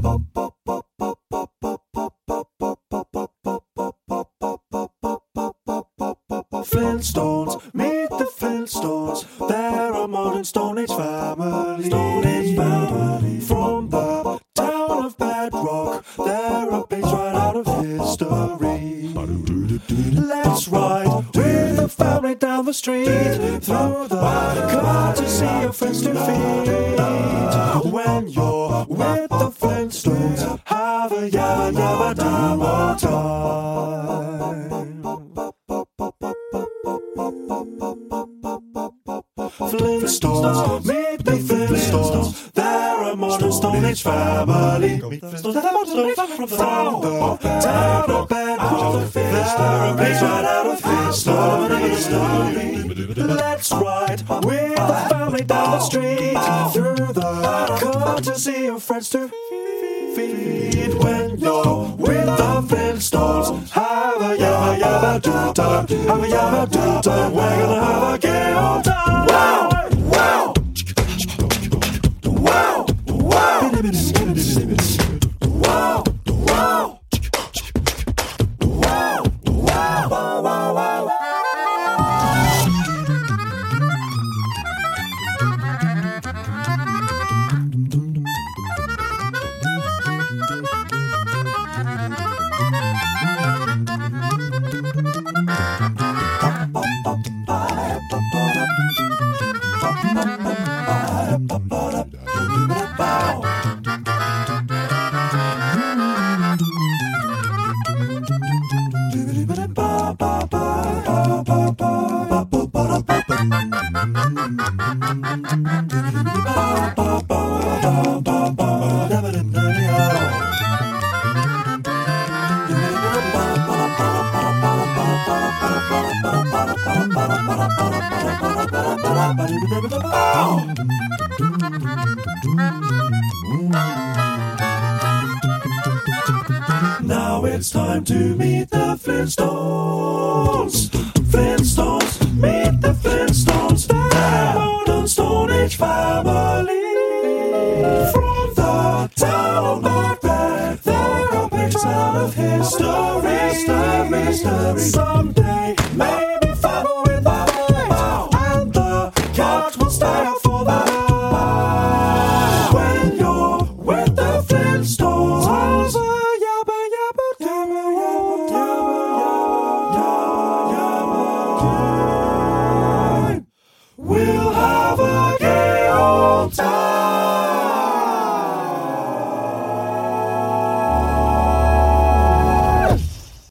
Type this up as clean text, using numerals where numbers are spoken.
Flintstones, meet the Flintstones. They're a modern Stone Age family. Stone Age family. From the town of Bedrock, they're a page right out of history. Let's ride with the family down the street, through the car to see your friends to feed. When you're with the Flintstones, have a yabba yabba dabba time. Flintstones, meet the Flintstones. They're a modern Stone Age family. From the town of Bedrock, they're a page right out of history. Let's ride with the family down the street, through the car to see your friends to feed. When you're with the Flintstones, have a yabba yabba do time. Have a yabba do time. We're gonna have a gay old time. Wow, wow, wow, wow, wow, wow, wow, wow, wow, wow. Now it's time to meet the Flintstones. Flintstones, meet the Flintstones. They're modern Stone Age family. From the town of Bedrock, they're a page out of history. Someday